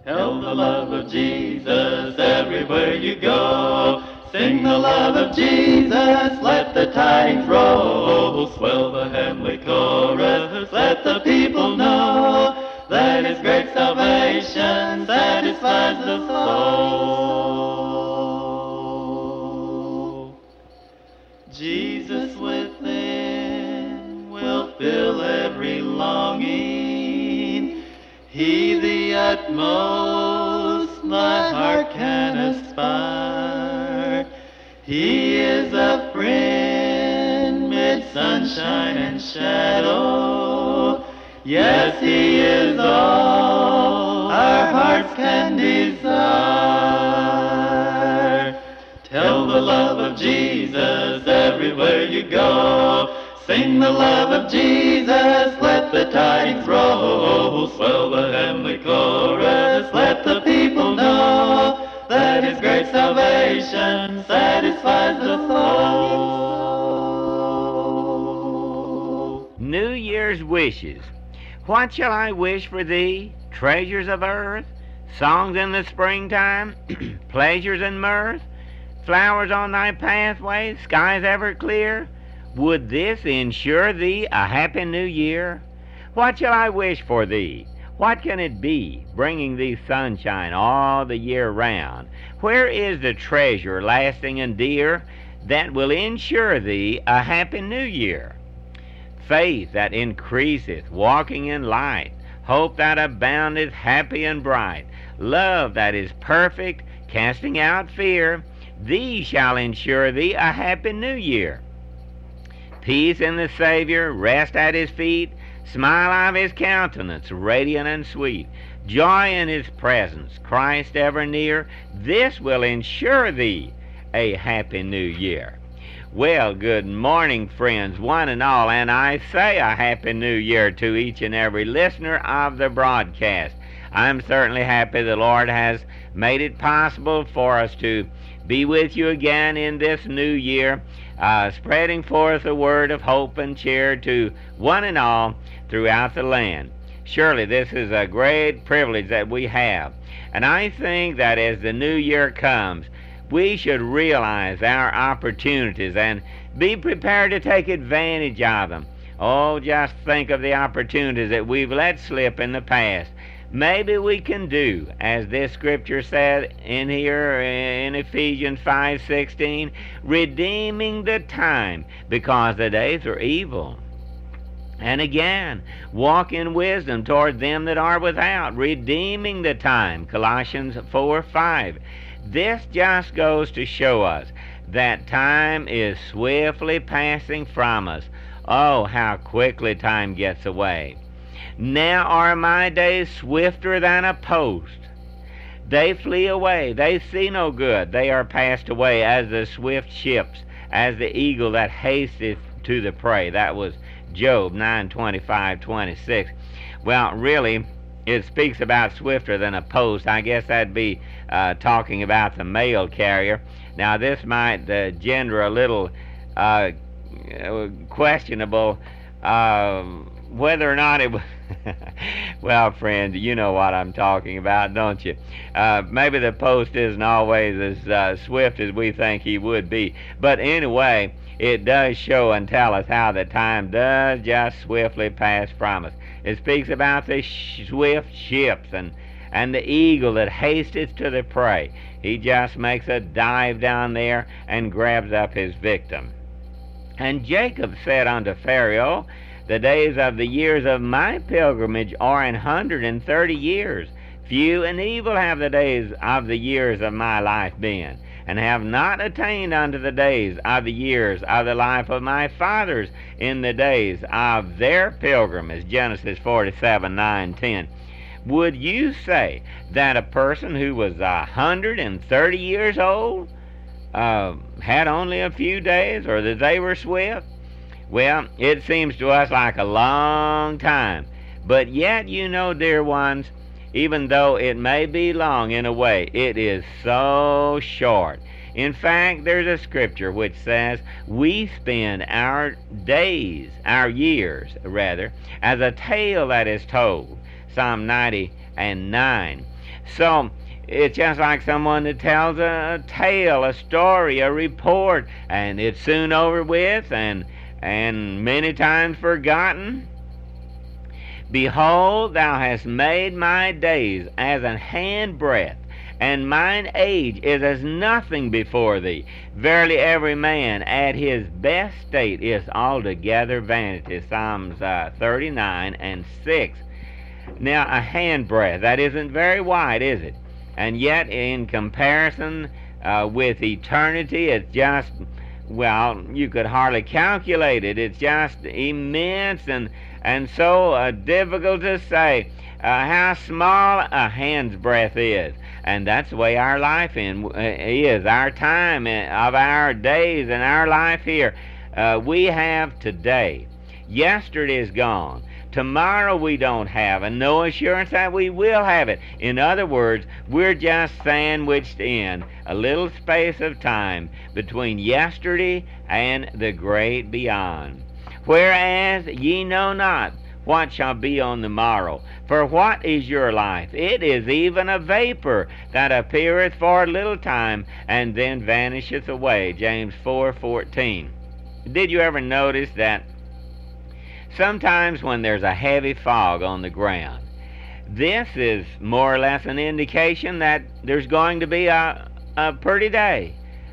Tell the love of Jesus everywhere you go. Sing the love of Jesus, let the tidings roll. Swell the heavenly chorus, let the people know that His great salvation satisfies the soul. Jesus within will fill every longing. He the utmost thy heart can aspire. He is a friend mid sunshine and shadow. Yes, He is all our hearts can desire. Tell the love of Jesus everywhere you go. Sing the love of Jesus, let the tidings roll. Swell the heavenly chorus, let the people know that His great salvation satisfies the soul. New Year's wishes. What shall I wish for thee? Treasures of earth, songs in the springtime, pleasures and mirth, flowers on thy pathway, skies ever clear. Would this ensure thee a happy new year? What shall I wish for thee? What can it be, bringing thee sunshine all the year round? Where is the treasure lasting and dear that will ensure thee a happy new year? Faith that increaseth, walking in light, hope that aboundeth, happy and bright, love that is perfect, casting out fear, these shall ensure thee a happy new year. Peace in the Savior, rest at His feet, smile of His countenance, radiant and sweet, joy in His presence, Christ ever near, this will ensure thee a happy new year. Well, good morning, friends, one and all, and I say a happy new year to each and every listener of the broadcast. I'm certainly happy the Lord has made it possible for us to be with you again in this new year, spreading forth the word of hope and cheer to one and all throughout the land. Surely this is a great privilege that we have, and I think that as the new year comes, we should realize our opportunities and be prepared to take advantage of them. Oh, just think of the opportunities that we've let slip in the past. Maybe we can do, as this scripture said in here in Ephesians 5:16, redeeming the time because the days are evil. And again, walk in wisdom toward them that are without, redeeming the time, Colossians 4:5. This just goes to show us that time is swiftly passing from us. Oh, how quickly time gets away. Now are my days swifter than a post. They flee away, they see no good, they are passed away as the swift ships, as the eagle that hasteth to the prey. That was Job 9:25-26. Well, really, it speaks about swifter than a post. I guess that'd be talking about the mail carrier. Now, this might gender a little questionable whether or not it was well, friend, you know what I'm talking about, don't you? Maybe the post isn't always as swift as we think he would be. But anyway, it does show and tell us how the time does just swiftly pass from us. It speaks about the swift ships and the eagle that hasteth to the prey. He just makes a dive down there and grabs up his victim. And Jacob said unto Pharaoh, the days of the years of my pilgrimage are 130 years. Few and evil have the days of the years of my life been, and have not attained unto the days of the years of the life of my fathers in the days of their pilgrimage. Genesis 47:9-10. Would you say that a person who was 130 years old had only a few days, or that they were swift? Well, it seems to us like a long time. But yet, you know, dear ones, even though it may be long in a way, it is so short. In fact, there's a scripture which says we spend our days, our years rather, as a tale that is told. Psalm 90:9. So it's just like someone that tells a tale, a story, a report, and it's soon over with and many times forgotten. Behold, thou hast made my days as an handbreadth, and mine age is as nothing before thee. Verily every man at his best state is altogether vanity. Psalms 39 and 6. Now, a handbreadth, that isn't very wide, is it? And yet, in comparison with eternity, it's just, well, you could hardly calculate it. It's just immense and so difficult to say how small a hand's breadth is. And that's the way our life is, our time of our days and our life here. We have today. Yesterday is gone. Tomorrow we don't have, and no assurance that we will have it. In other words, we're just sandwiched in a little space of time between yesterday and the great beyond. Whereas ye know not what shall be on the morrow. For what is your life? It is even a vapor that appeareth for a little time, and then vanisheth away. James 4:14. Did you ever notice that sometimes when there's a heavy fog on the ground, this is more or less an indication that there's going to be a pretty day,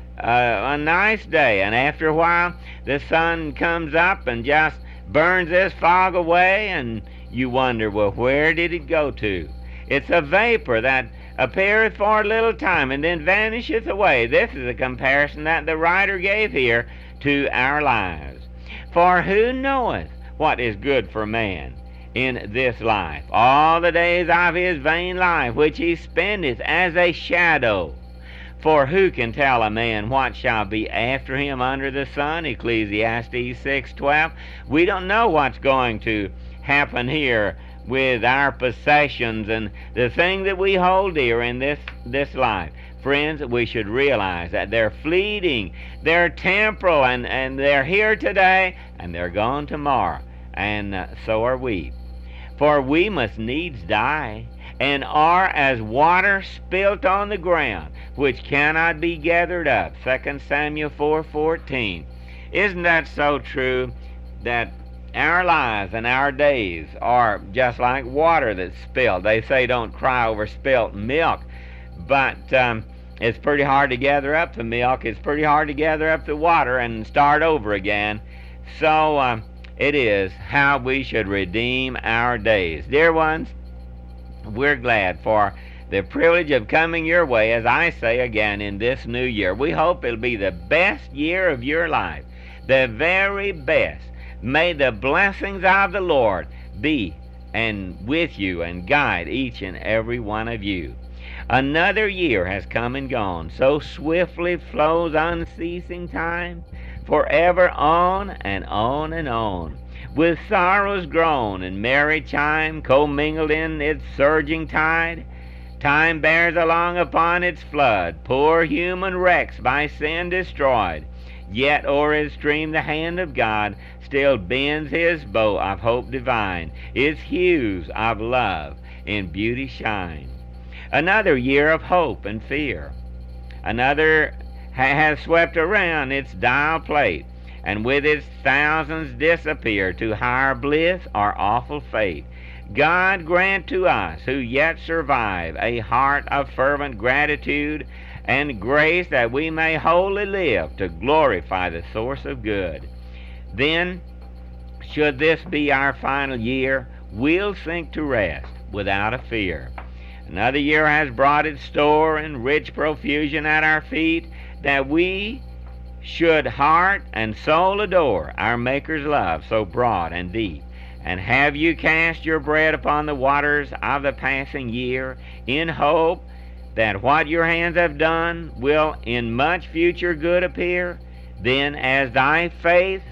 a nice day, and after a while the sun comes up and just burns this fog away, and you wonder, well, where did it go to? It's a vapor that appeareth for a little time and then vanisheth away. This is a comparison that the writer gave here to our lives. For who knoweth what is good for man in this life? All the days of his vain life, which he spendeth as a shadow. For who can tell a man what shall be after him under the sun? Ecclesiastes 6:12. We don't know what's going to happen here with our possessions and the thing that we hold dear in this life. Friends, we should realize that they're fleeting, they're temporal, and they're here today, and they're gone tomorrow, and so are we. For we must needs die, and are as water spilt on the ground, which cannot be gathered up. 2 Samuel 4:14. Isn't that so true, that our lives and our days are just like water that's spilled? They say don't cry over spilt milk, but it's pretty hard to gather up the milk. It's pretty hard to gather up the water and start over again. So it is how we should redeem our days. Dear ones, we're glad for the privilege of coming your way, as I say again, in this new year. We hope it'll be the best year of your life, the very best. May the blessings of the Lord be and with you and guide each and every one of you. Another year has come and gone. So swiftly flows unceasing time, forever on and on and on. With sorrows grown and merry chime commingled in its surging tide, time bears along upon its flood poor human wrecks by sin destroyed. Yet o'er his stream the hand of God still bends his bow of hope divine. Its hues of love in beauty shine. Another year of hope and fear. Another has swept around its dial plate, and with its thousands disappear to higher bliss or awful fate. God grant to us who yet survive a heart of fervent gratitude and grace, that we may wholly live to glorify the source of good. Then, should this be our final year, we'll sink to rest without a fear. Another year has brought its store and rich profusion at our feet, that we should heart and soul adore our Maker's love so broad and deep. And have you cast your bread upon the waters of the passing year, in hope that what your hands have done will in much future good appear? Then as thy faith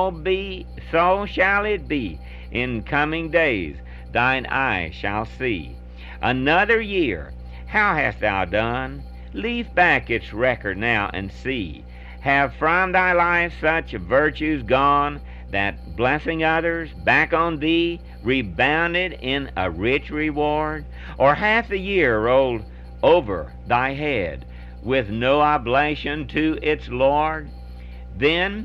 so shall it be in coming days, thine eye shall see. Another year, how hast thou done? Leave back its record now and see. Have from thy life such virtues gone, that blessing others back on thee rebounded in a rich reward? Or hath the year rolled over thy head with no oblation to its Lord? Then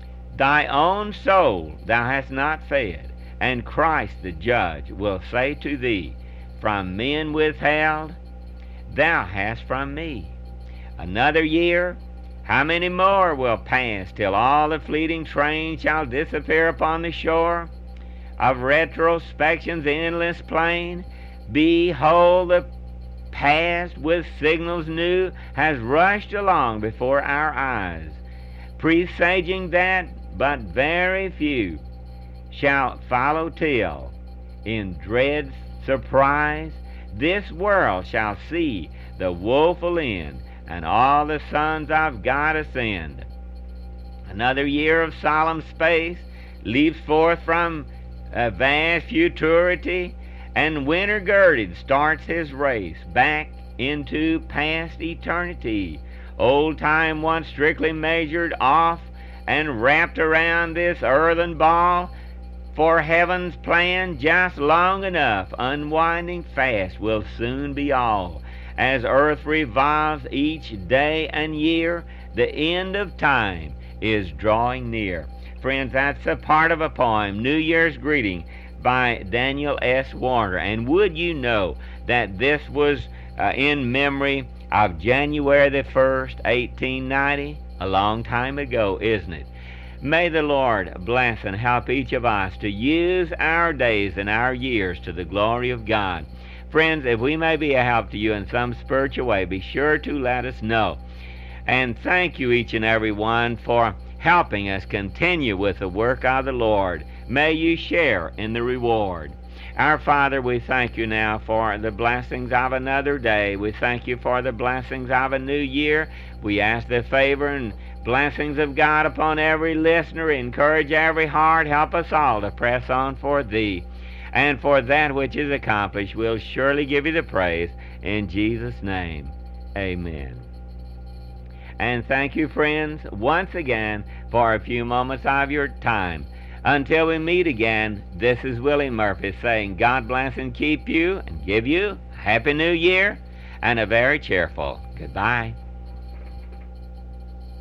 thy own soul thou hast not fed, and Christ the judge will say to thee, from men withheld, thou hast from me. Another year, how many more will pass till all the fleeting train shall disappear upon the shore of retrospection's endless plain? Behold, the past with signals new has rushed along before our eyes, presaging that but very few shall follow till, in dread surprise, this world shall see the woeful end, and all the sons of God ascend. Another year of solemn space leaps forth from a vast futurity, and winter girded starts his race back into past eternity. Old time once strictly measured off and wrapped around this earthen ball, for heaven's plan just long enough, unwinding fast, will soon be all. As earth revolves each day and year, the end of time is drawing near. Friends, that's a part of a poem, New Year's Greeting, by Daniel S. Warner. And would you know that this was in memory of January the 1st, 1890? A long time ago, isn't it? May the Lord bless and help each of us to use our days and our years to the glory of God. Friends, if we may be a help to you in some spiritual way, be sure to let us know. And thank you each and every one for helping us continue with the work of the Lord. May you share in the reward. Our Father, we thank you now for the blessings of another day. We thank you for the blessings of a new year. We ask the favor and blessings of God upon every listener. Encourage every heart. Help us all to press on for thee. And for that which is accomplished, we'll surely give you the praise. In Jesus' name, amen. And thank you, friends, once again for a few moments of your time. Until we meet again, this is Willie Murphy saying God bless and keep you and give you a Happy New Year and a very cheerful goodbye.